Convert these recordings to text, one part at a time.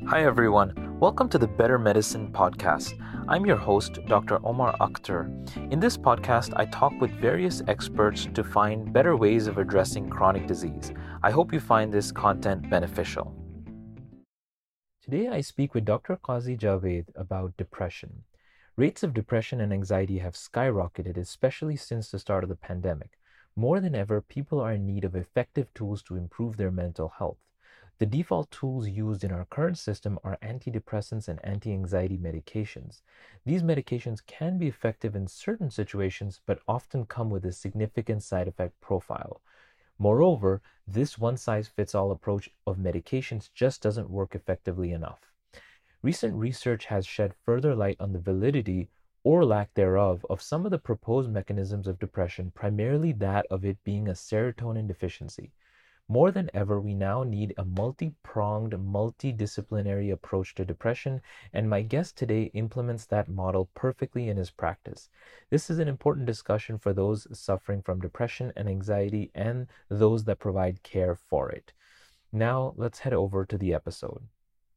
Hi, everyone. Welcome to the Better Medicine podcast. I'm your host, Dr. Omar Akhtar. In this podcast, I talk with various experts to find better ways of addressing chronic disease. I hope you find this content beneficial. Today, I speak with Dr. Qazi Javed about depression. Rates of depression and anxiety have skyrocketed, especially since the start of the pandemic. More than ever, people are in need of effective tools to improve their mental health. The default tools used in our current system are antidepressants and anti-anxiety medications. These medications can be effective in certain situations, but often come with a significant side effect profile. Moreover, this one-size-fits-all approach of medications just doesn't work effectively enough. Recent research has shed further light on the validity or lack thereof of some of the proposed mechanisms of depression, primarily that of it being a serotonin deficiency. More than ever, we now need a multi-pronged, multidisciplinary approach to depression, and my guest today implements that model perfectly in his practice. This is an important discussion for those suffering from depression and anxiety and those that provide care for it. Now, let's head over to the episode.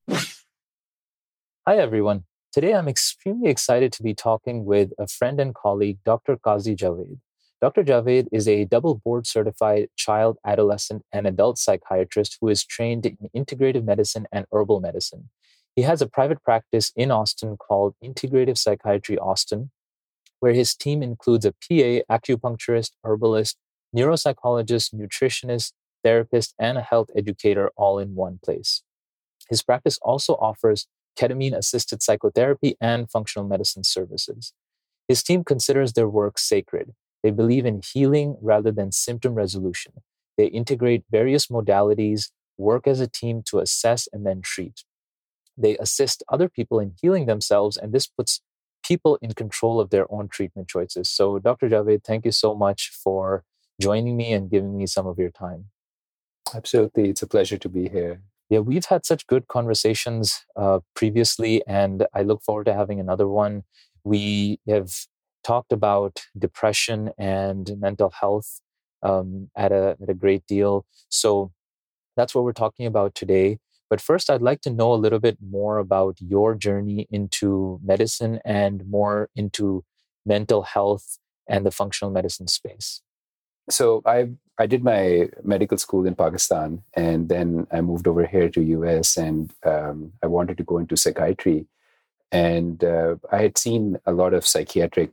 Hi, everyone. Today, I'm extremely excited to be talking with a friend and colleague, Dr. Qazi Javed. Dr. Javed is a double board certified child, adolescent, and adult psychiatrist who is trained in integrative medicine and herbal medicine. He has a private practice in Austin called Integrative Psychiatry Austin, where his team includes a PA, acupuncturist, herbalist, neuropsychologist, nutritionist, therapist, and a health educator all in one place. His practice also offers ketamine-assisted psychotherapy and functional medicine services. His team considers their work sacred. They believe in healing rather than symptom resolution. They integrate various modalities, work as a team to assess and then treat. They assist other people in healing themselves, and this puts people in control of their own treatment choices. So, Dr. Javed, thank you so much for joining me and giving me some of your time. Absolutely. It's a pleasure to be here. Yeah, we've had such good conversations previously, and I look forward to having another one. We have talked about depression and mental health at a great deal. So that's what we're talking about today. But first, I'd like to know a little bit more about your journey into medicine and more into mental health and the functional medicine space. So I did my medical school in Pakistan, and then I moved over here to US, and I wanted to go into psychiatry. And I had seen a lot of psychiatric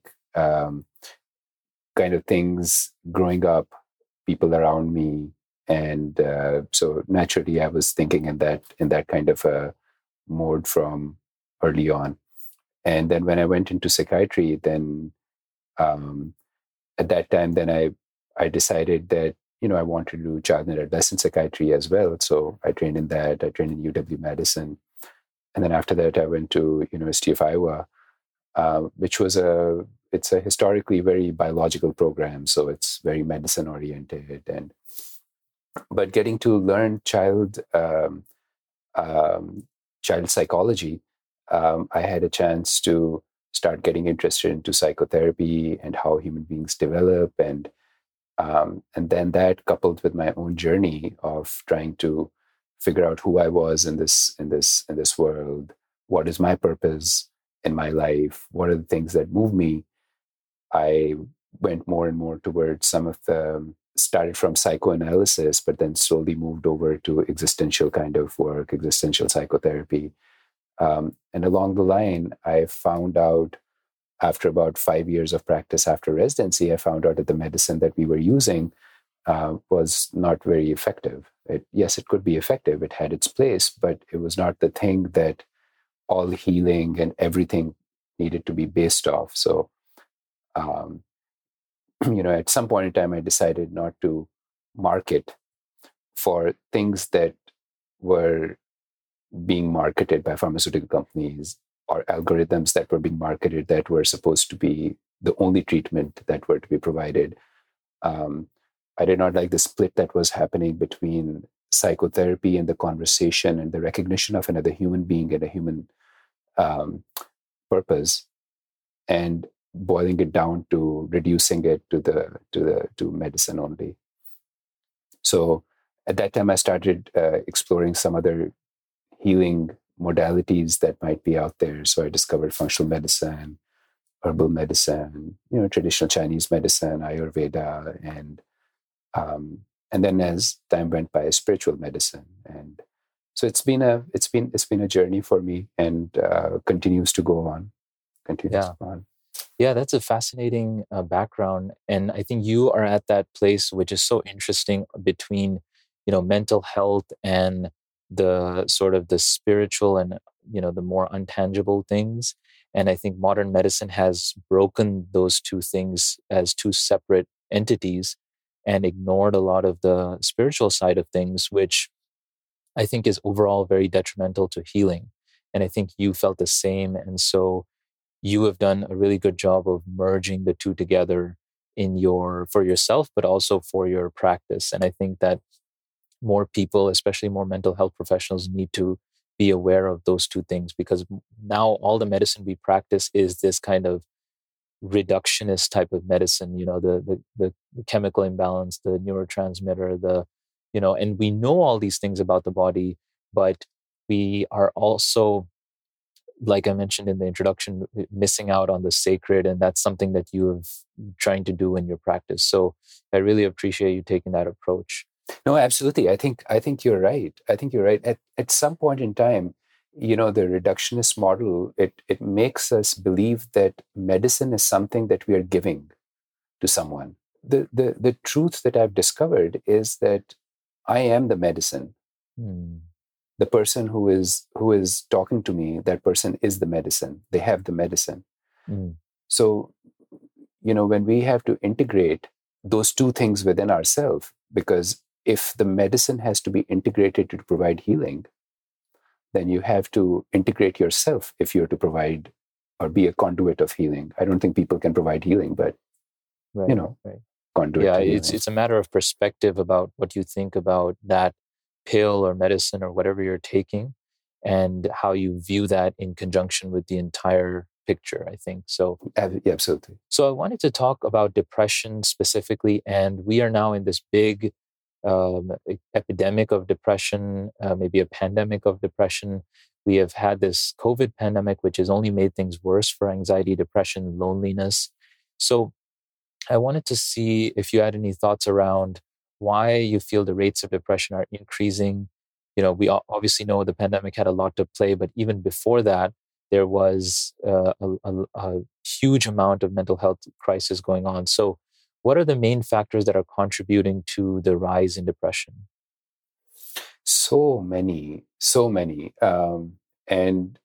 kind of things growing up, people around me, and so naturally I was thinking in that kind of a mode from early on. And then when I went into psychiatry, then at that time, then I decided that I wanted to do child and adolescent psychiatry as well. So I trained in that. I trained in UW Madison, and then after that, I went to University of Iowa, which was it's a historically very biological program, so it's very medicine oriented. But getting to learn child psychology, I had a chance to start getting interested into psychotherapy and how human beings develop, and then that coupled with my own journey of trying to figure out who I was in this world, what is my purpose in my life, what are the things that move me. I went more and more towards started from psychoanalysis, but then slowly moved over to existential kind of work, existential psychotherapy. And along the line, I found out after about 5 years of practice after residency, I found out that the medicine that we were using was not very effective. Yes, it could be effective. It had its place, but it was not the thing that all healing and everything needed to be based off. So, at some point in time, I decided not to market for things that were being marketed by pharmaceutical companies or algorithms that were being marketed that were supposed to be the only treatment that were to be provided. I did not like the split that was happening between psychotherapy and the conversation and the recognition of another human being and a human purpose, and boiling it down to reducing it to medicine only. So at that time, I started exploring some other healing modalities that might be out there. So I discovered functional medicine, herbal medicine, traditional Chinese medicine, Ayurveda, and then as time went by, spiritual medicine. And so it's been a journey for me, and continues to go on. Yeah. Yeah, that's a fascinating background. And I think you are at that place which is so interesting between, mental health and the sort of the spiritual and, the more untangible things. And I think modern medicine has broken those two things as two separate entities and ignored a lot of the spiritual side of things, which I think is overall very detrimental to healing. And I think you felt the same. And so you have done a really good job of merging the two together for yourself, but also for your practice. And I think that more people, especially more mental health professionals, need to be aware of those two things, because now all the medicine we practice is this kind of reductionist type of medicine, the chemical imbalance, the neurotransmitter, and we know all these things about the body, but we are also, like I mentioned in the introduction, missing out on the sacred. And that's something that you have trying to do in your practice. So I really appreciate you taking that approach. No, absolutely. I think you're right. I think you're right. At some point in time, the reductionist model, it makes us believe that medicine is something that we are giving to someone. The truth that I've discovered is that I am the medicine. The person who is talking to me, that person is the medicine. They have the medicine. So, when we have to integrate those two things within ourselves, because if the medicine has to be integrated to provide healing, then you have to integrate yourself if you're to provide or be a conduit of healing. I don't think people can provide healing, but, right. conduit. Yeah, it's a matter of perspective about what you think about that pill or medicine or whatever you're taking, and how you view that in conjunction with the entire picture, I think. So, yeah, absolutely. So I wanted to talk about depression specifically, and we are now in this big epidemic of depression, maybe a pandemic of depression. We have had this COVID pandemic, which has only made things worse for anxiety, depression, loneliness. So I wanted to see if you had any thoughts around why you feel the rates of depression are increasing. We obviously know the pandemic had a lot to play, but even before that, there was a huge amount of mental health crisis going on. So what are the main factors that are contributing to the rise in depression? So many. And,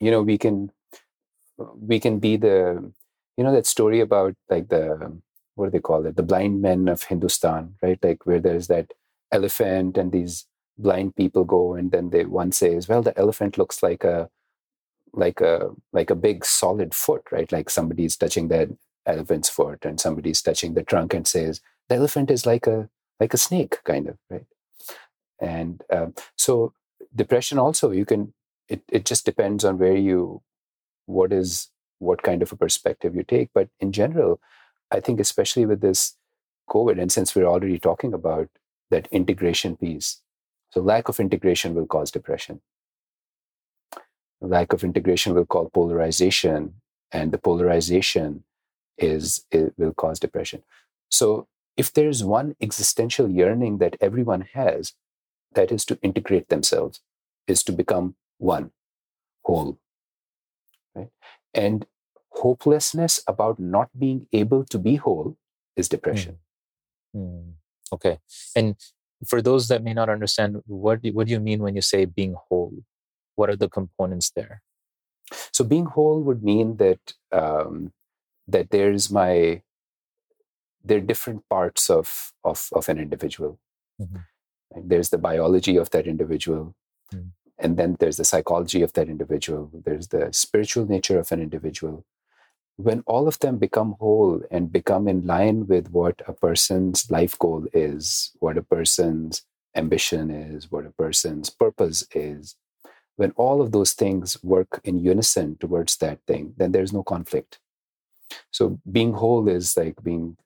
we can be the, that story about like what do they call it? The blind men of Hindustan, right? Like where there's that elephant and these blind people go, and then one says, well, the elephant looks like a big solid foot, right? Like somebody's touching that elephant's foot, and somebody's touching the trunk and says, the elephant is like a snake, kind of, right? And so depression also, it just depends on what kind of a perspective you take. But in general, I think especially with this COVID, and since we're already talking about that integration piece, so lack of integration will cause depression. Lack of integration will cause polarization, and the polarization it will cause depression. So if there's one existential yearning that everyone has, that is to integrate themselves, is to become one, whole, right? And hopelessness about not being able to be whole is depression. Okay. And for those that may not understand, what do you mean when you say being whole? What are the components there? So being whole would mean that that there are different parts of an individual. Right? There's the biology of that individual, and then there's the psychology of that individual. There's the spiritual nature of an individual. When all of them become whole and become in line with what a person's life goal is, what a person's ambition is, what a person's purpose is, when all of those things work in unison towards that thing, then there's no conflict. So being whole is like being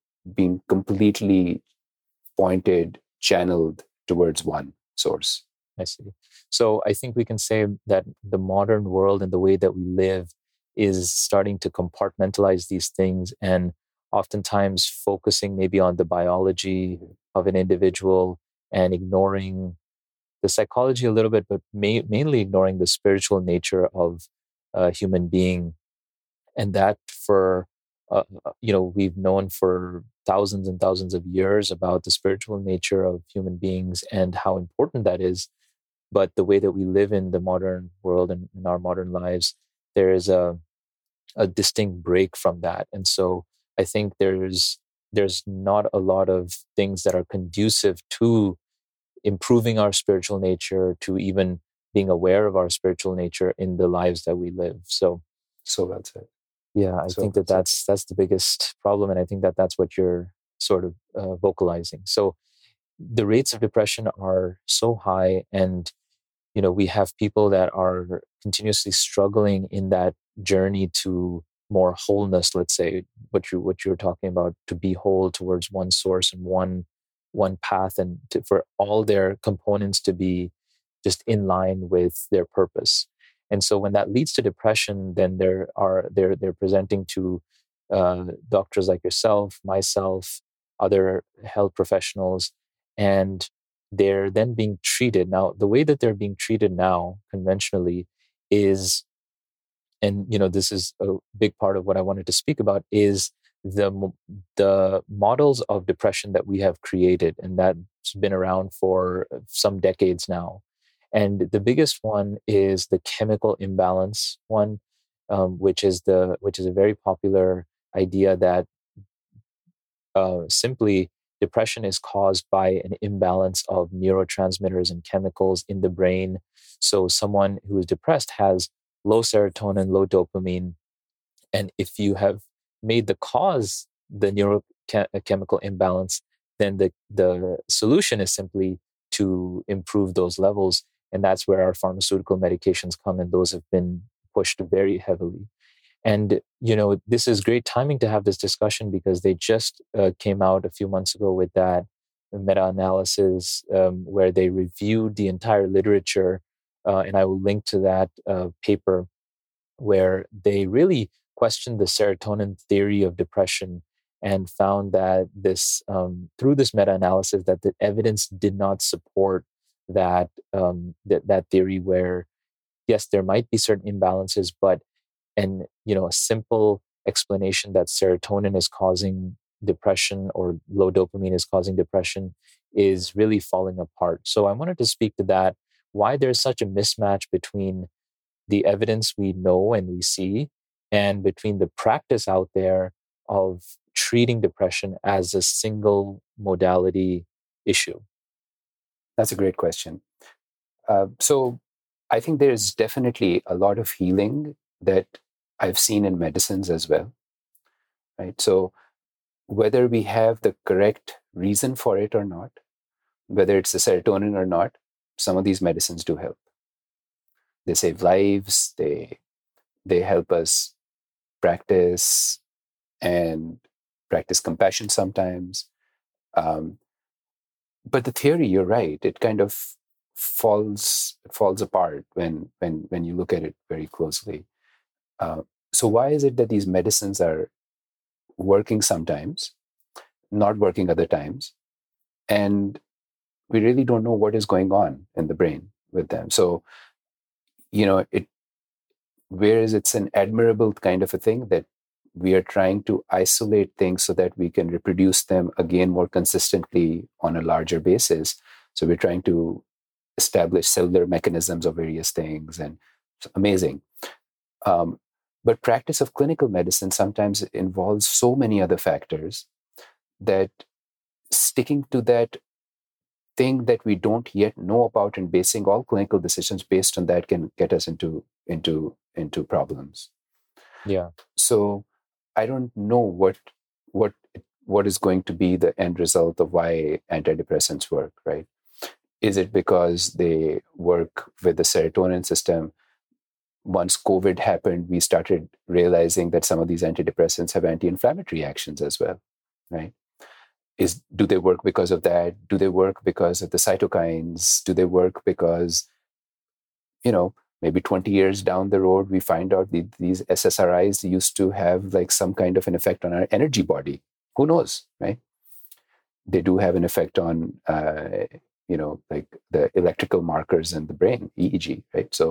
completely pointed, channeled towards one source. I see. So I think we can say that the modern world and the way that we live is starting to compartmentalize these things and oftentimes focusing maybe on the biology of an individual and ignoring the psychology a little bit, but mainly ignoring the spiritual nature of a human being. And that for, we've known for thousands and thousands of years about the spiritual nature of human beings and how important that is. But the way that we live in the modern world and in our modern lives, there is a distinct break from that. And so I think there's not a lot of things that are conducive to improving our spiritual nature, to even being aware of our spiritual nature in the lives that we live. So well said. yeah, I think that's the biggest problem, and I think that that's what you're sort of vocalizing. So the rates of depression are so high, and we have people that are continuously struggling in that journey to more wholeness. Let's say what you're talking about, to be whole towards one source and one path, and for all their components to be just in line with their purpose. And so when that leads to depression, then they're presenting to doctors like yourself, myself, other health professionals, and they're then being treated. Now, the way that they're being treated now conventionally is, and this is a big part of what I wanted to speak about, is the models of depression that we have created, and that's been around for some decades now. And the biggest one is the chemical imbalance one, which is a very popular idea that simply depression is caused by an imbalance of neurotransmitters and chemicals in the brain. So someone who is depressed has low serotonin, low dopamine, and if you have made the cause the neurochemical imbalance, then the solution is simply to improve those levels. And that's where our pharmaceutical medications come, and those have been pushed very heavily. And, this is great timing to have this discussion because they just came out a few months ago with that meta-analysis where they reviewed the entire literature. And I will link to that paper where they really questioned the serotonin theory of depression and found that through this meta-analysis, that the evidence did not support that theory, where yes, there might be certain imbalances, but a simple explanation that serotonin is causing depression or low dopamine is causing depression is really falling apart. So I wanted to speak to that, why there's such a mismatch between the evidence we know and we see and between the practice out there of treating depression as a single modality issue. That's a great question. So I think there's definitely a lot of healing that I've seen in medicines as well, right? So whether we have the correct reason for it or not, whether it's the serotonin or not, some of these medicines do help. They save lives. They help us practice compassion sometimes. But the theory, you're right, it kind of falls apart when you look at it very closely. So why is it that these medicines are working sometimes, not working other times, and we really don't know what is going on in the brain with them? So, whereas it's an admirable kind of a thing that we are trying to isolate things so that we can reproduce them again more consistently on a larger basis. So we're trying to establish cellular mechanisms of various things, and it's amazing. But practice of clinical medicine sometimes involves so many other factors that sticking to that thing that we don't yet know about and basing all clinical decisions based on that can get us into problems. Yeah. So I don't know what is going to be the end result of why antidepressants work, right? Is it because they work with the serotonin system? Once COVID happened, we started realizing that some of these antidepressants have anti-inflammatory actions as well, right? Do they work because of that? Do they work because of the cytokines? Do they work because, maybe 20 years down the road, we find out these SSRIs used to have like some kind of an effect on our energy body? Who knows, right? They do have an effect on, like the electrical markers in the brain, EEG, right? So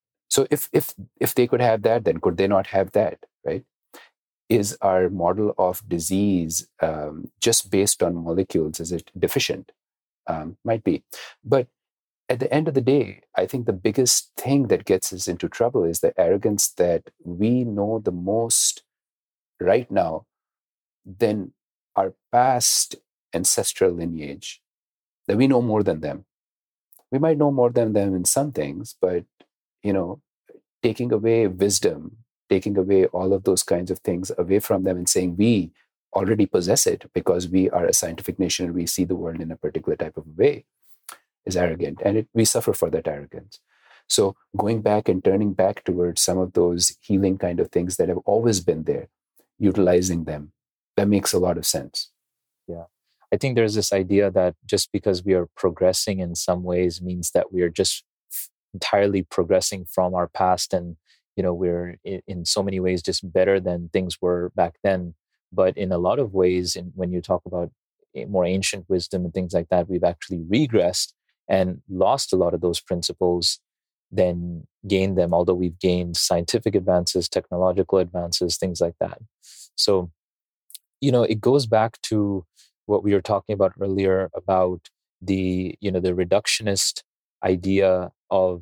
if they could have that, then could they not have that, right? Is our model of disease just based on molecules? Is it deficient? Might be. But at the end of the day, I think the biggest thing that gets us into trouble is the arrogance that we know the most right now than our past ancestral lineage, that we know more than them. We might know more than them in some things, but, taking away wisdom, taking away all of those kinds of things away from them and saying we already possess it because we are a scientific nation and we see the world in a particular type of way is arrogant. And we suffer for that arrogance. So going back and turning back towards some of those healing kind of things that have always been there, utilizing them, that makes a lot of sense. Yeah. I think there's this idea that just because we are progressing in some ways means that we are just entirely progressing from our past, and we're in so many ways just better than things were back then. But in a lot of ways, when you talk about more ancient wisdom and things like that, we've actually regressed and lost a lot of those principles, then gained them, although we've gained scientific advances, technological advances, things like that. So it goes back to what we were talking about earlier about the reductionist idea of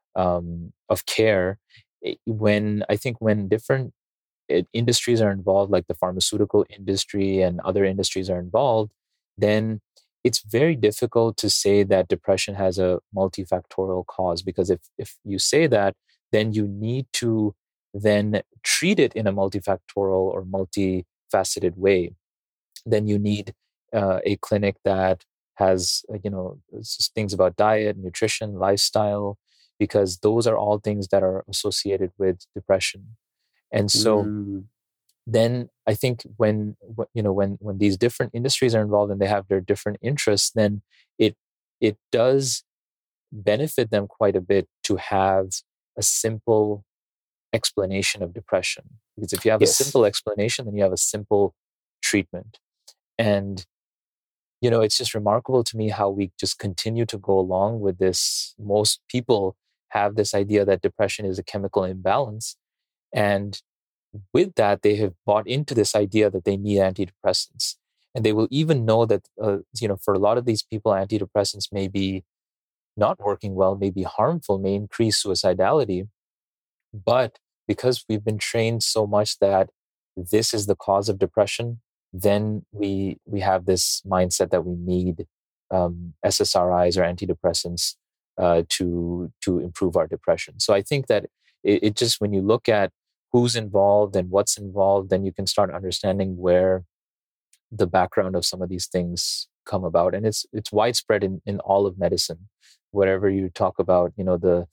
care. When different industries are involved, like the pharmaceutical industry and other industries are involved, then it's very difficult to say that depression has a multifactorial cause, because if you say that, then you need to then treat it in a multifactorial or multifaceted way. Then you need a clinic that has things about diet, nutrition, lifestyle, because those are all things that are associated with depression. And so then I think when these different industries are involved and they have their different interests, then it does benefit them quite a bit to have a simple explanation of depression. Because if you have a simple explanation, then you have a simple treatment. And it's just remarkable to me how we just continue to go along with this. Most people have this idea that depression is a chemical imbalance, and with that, they have bought into this idea that they need antidepressants. And they will even know that, for a lot of these people, antidepressants may be not working well, may be harmful, may increase suicidality. But because we've been trained so much that this is the cause of depression, then we have this mindset that we need SSRIs or antidepressants to improve our depression. So I think that it just, when you look at who's involved and what's involved, then you can start understanding where the background of some of these things come about. And it's widespread in all of medicine. Whatever you talk about, the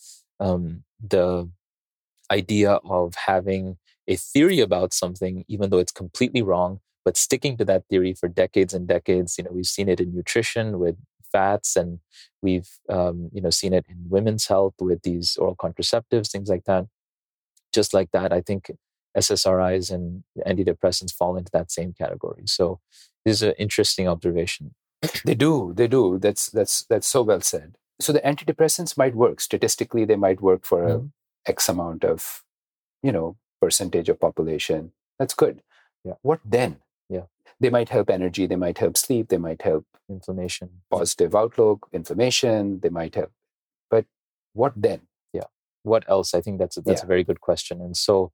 idea of having a theory about something, even though it's completely wrong, but sticking to that theory for decades and decades. We've seen it in nutrition with fats, and we've seen it in women's health with these oral contraceptives, things like that. Just like that, I think SSRIs and antidepressants fall into that same category. So this is an interesting observation. They do. That's so well said. So the antidepressants might work. Statistically, they might work for a X amount of, percentage of population. That's good. Yeah. What then? Yeah. They might help energy. They might help sleep. They might help inflammation, positive outlook, inflammation. They might help. But what then? Yeah. What else? I think that's a very good question. And so,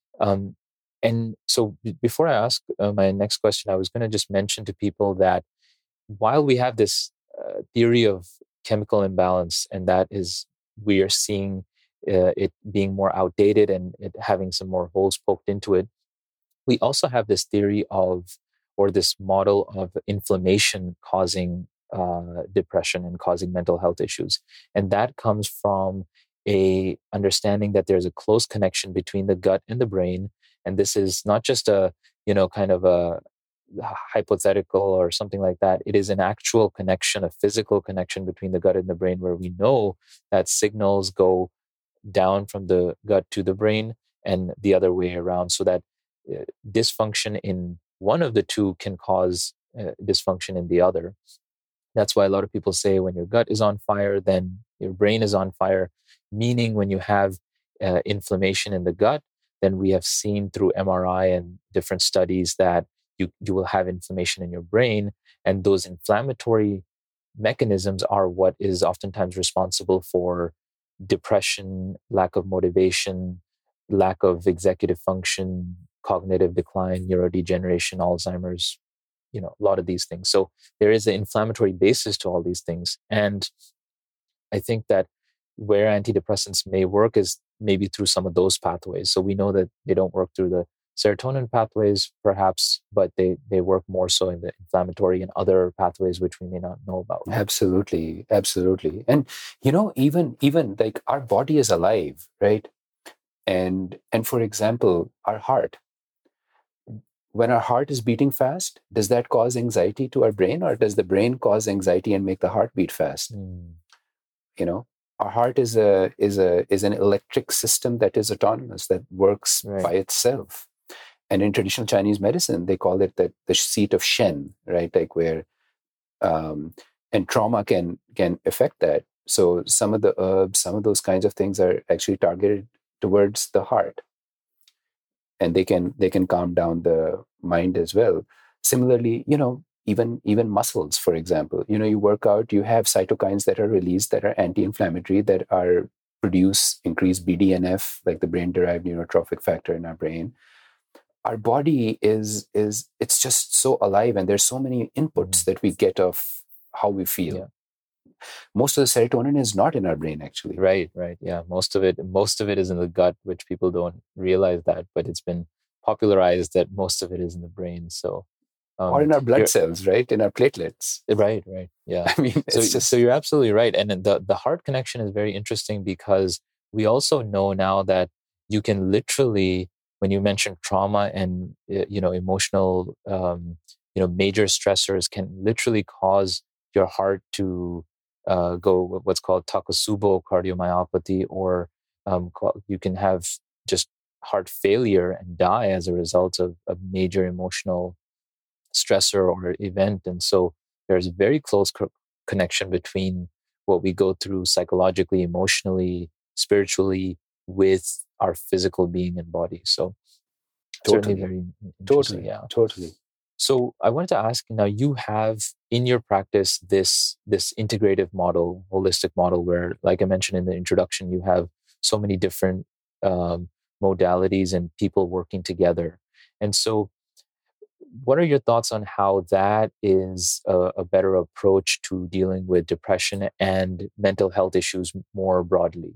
before I ask my next question, I was going to just mention to people that while we have this theory of chemical imbalance, and that is, we are seeing it being more outdated and it having some more holes poked into it, we also have this theory of, or this model of, inflammation causing depression and causing mental health issues. And that comes from a understanding that there's a close connection between the gut and the brain. And this is not just a, kind of a hypothetical or something like that. It is an actual connection, a physical connection between the gut and the brain, where we know that signals go down from the gut to the brain and the other way around, so that dysfunction in one of the two can cause dysfunction in the other. That's why a lot of people say when your gut is on fire, then your brain is on fire, meaning when you have inflammation in the gut, then we have seen through MRI and different studies that you will have inflammation in your brain. And those inflammatory mechanisms are what is oftentimes responsible for depression, lack of motivation, lack of executive function, cognitive decline, neurodegeneration, Alzheimer's, a lot of these things. So there is an inflammatory basis to all these things. And I think that where antidepressants may work is maybe through some of those pathways. So we know that they don't work through the serotonin pathways, perhaps, but they work more so in the inflammatory and other pathways which we may not know about. Absolutely. And even like our body is alive, right? And for example, our heart. When our heart is beating fast, does that cause anxiety to our brain, or does the brain cause anxiety and make the heart beat fast? Our heart is an electric system that is autonomous, that works by itself. And in traditional Chinese medicine, they call it the seat of Shen, right? Like where, and trauma can affect that. So some of the herbs, some of those kinds of things are actually targeted towards the heart, and they can calm down the mind as well. Similarly, even muscles, for example, you work out, you have cytokines that are released that are anti-inflammatory, that are increase BDNF, like the brain-derived neurotrophic factor in our brain. Our body it's just so alive, and there's so many inputs that we get of how we feel. Yeah. Most of the serotonin is not in our brain, actually. Right. Yeah. Most of it is in the gut, which people don't realize that, but it's been popularized that most of it is in the brain. So, or in our blood cells, right? In our platelets. Right. Yeah. I mean, so you're absolutely right. And the heart connection is very interesting, because we also know now that you can literally, when you mention trauma and, emotional, major stressors can literally cause your heart to go what's called Takotsubo cardiomyopathy, or you can have just heart failure and die as a result of a major emotional stressor or event. And so there's a very close connection between what we go through psychologically, emotionally, spiritually with our physical being and body. So certainly very interesting. Totally. So I wanted to ask, now you have in your practice this integrative model, holistic model, where, like I mentioned in the introduction, you have so many different modalities and people working together. And so what are your thoughts on how that is a better approach to dealing with depression and mental health issues more broadly?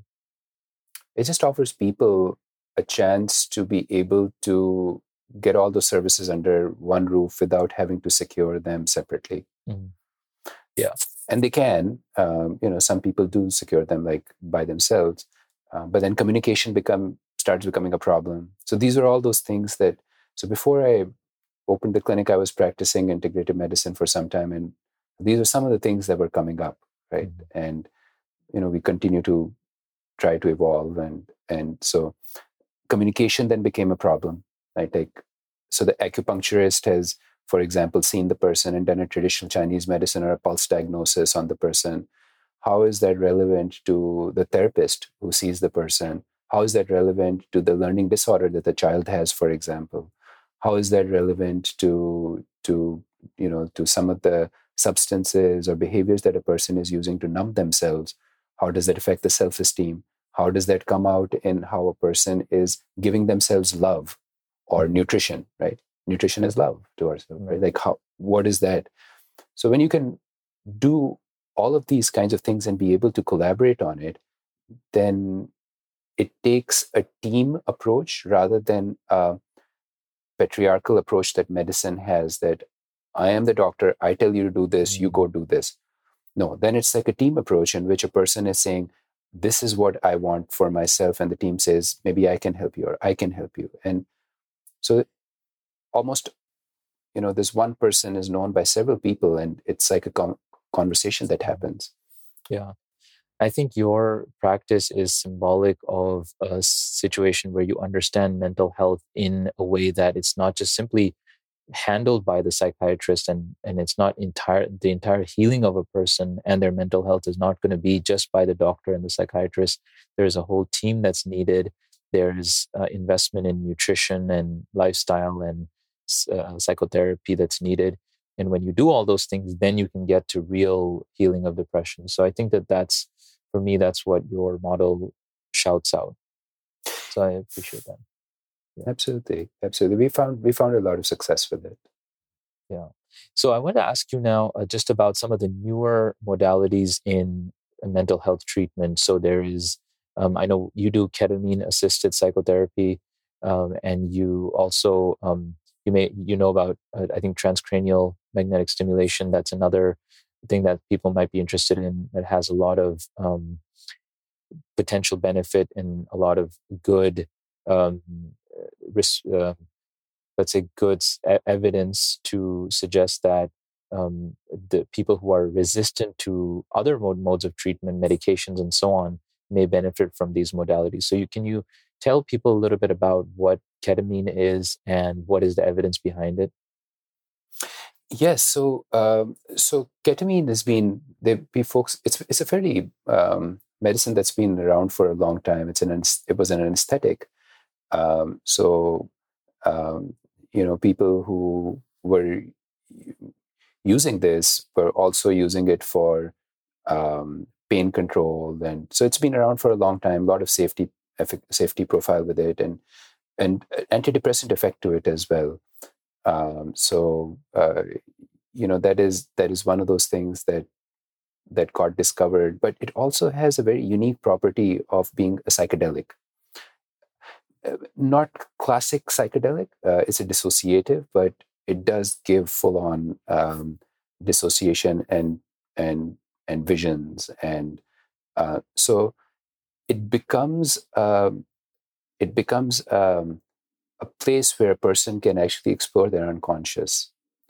It just offers people a chance to be able to get all those services under one roof without having to secure them separately. Mm-hmm. Yeah. And they can, some people do secure them like by themselves, but then communication starts becoming a problem. So these are all those things so before I opened the clinic, I was practicing integrative medicine for some time, and these are some of the things that were coming up, right? Mm-hmm. And, we continue to try to evolve. And so communication then became a problem, right? So the acupuncturist has, for example, seen the person and done a traditional Chinese medicine or a pulse diagnosis on the person. How is that relevant to the therapist who sees the person? How is that relevant to the learning disorder that the child has, for example? How is that relevant to some of the substances or behaviors that a person is using to numb themselves? How does that affect the self-esteem? How does that come out in how a person is giving themselves love or nutrition, right? Nutrition is love to ourselves, right? Like what is that? So when you can do all of these kinds of things and be able to collaborate on it, then it takes a team approach rather than a patriarchal approach that medicine has, that I am the doctor, I tell you to do this, you go do this. No, then it's like a team approach in which a person is saying, this is what I want for myself, and the team says, maybe I can help you, or I can help you. And so almost this one person is known by several people, and it's like a conversation that happens. Yeah. I think your practice is symbolic of a situation where you understand mental health in a way that it's not just simply handled by the psychiatrist, and it's not the entire healing of a person and their mental health is not going to be just by the doctor and the psychiatrist. There's a whole team that's needed. There's investment in nutrition and lifestyle and psychotherapy that's needed. And when you do all those things, then you can get to real healing of depression. So I think that's, for me, that's what your model shouts out. So I appreciate that. Yeah. Absolutely. We found a lot of success with it. Yeah. So I want to ask you now just about some of the newer modalities in mental health treatment. So there is, I know you do ketamine assisted psychotherapy, and you also, you know about, I think, transcranial magnetic stimulation. That's another thing that people might be interested in, that has a lot of potential benefit and a lot of good let's say good evidence to suggest that the people who are resistant to other modes of treatment, medications, and so on, may benefit from these modalities. So can you tell people a little bit about what ketamine is and what is the evidence behind it? Yes. So ketamine has been, folks. It's a fairly medicine that's been around for a long time. It was an anesthetic. People who were using this were also using it for pain control, and so it's been around for a long time. A lot of safety profile with it, and antidepressant effect to it as well. That is one of those things that got discovered, but it also has a very unique property of being a psychedelic. Not classic psychedelic. It's a dissociative, but it does give full-on dissociation and visions, and so it becomes a place where a person can actually explore their unconscious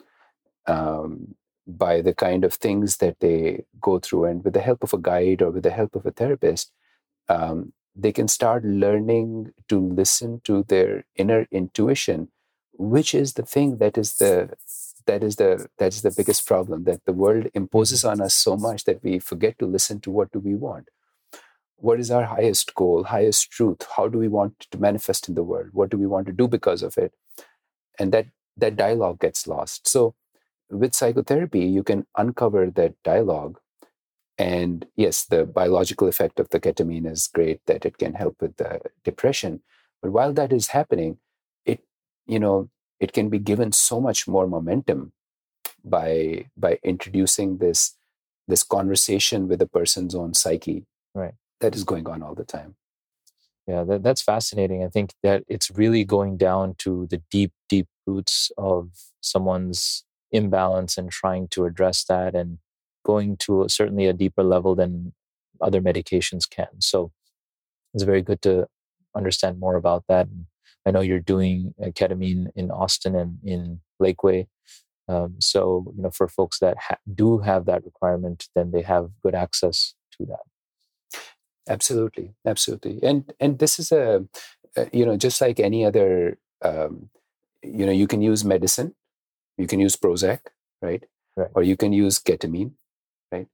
by the kind of things that they go through, and with the help of a guide or with the help of a therapist. They can start learning to listen to their inner intuition, which is the thing that is the biggest problem that the world imposes on us so much that we forget to listen to what do we want. What is our highest goal, highest truth? How do we want to manifest in the world? What do we want to do because of it? And that dialogue gets lost. So with psychotherapy, you can uncover that dialogue. And yes, the biological effect of the ketamine is great, that it can help with the depression. But while that is happening, it can be given so much more momentum by introducing this conversation with a person's own psyche, right, that is going on all the time. Yeah, that's fascinating. I think that it's really going down to the deep roots of someone's imbalance and trying to address that, and going to certainly a deeper level than other medications can. So it's very good to understand more about that. And I know you're doing ketamine in Austin and in Lakeway. So for folks that do have that requirement, then they have good access to that. Absolutely. And this is just like any other, you can use medicine, you can use Prozac, right? Or you can use ketamine, right?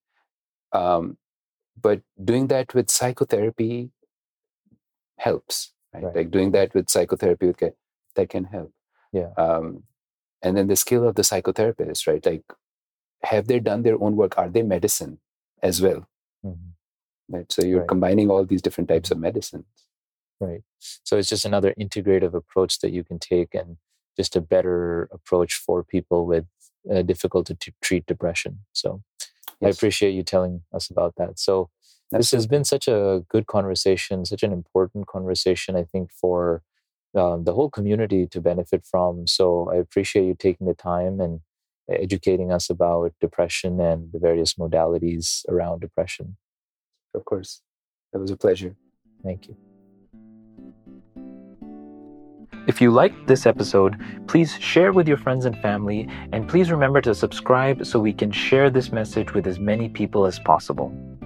But doing that with psychotherapy helps, right? Like doing that with psychotherapy that can help. Yeah. And then the skill of the psychotherapist, right? Like, have they done their own work? Are they medicine as well? Mm-hmm. Right. So you're combining all these different types of medicines. Right. So it's just another integrative approach that you can take, and just a better approach for people with difficult to treat depression. So yes. I appreciate you telling us about that. So this has been such a good conversation, such an important conversation, I think, for the whole community to benefit from. So I appreciate you taking the time and educating us about depression and the various modalities around depression. Of course. It was a pleasure. Thank you. If you liked this episode, please share with your friends and family, and please remember to subscribe so we can share this message with as many people as possible.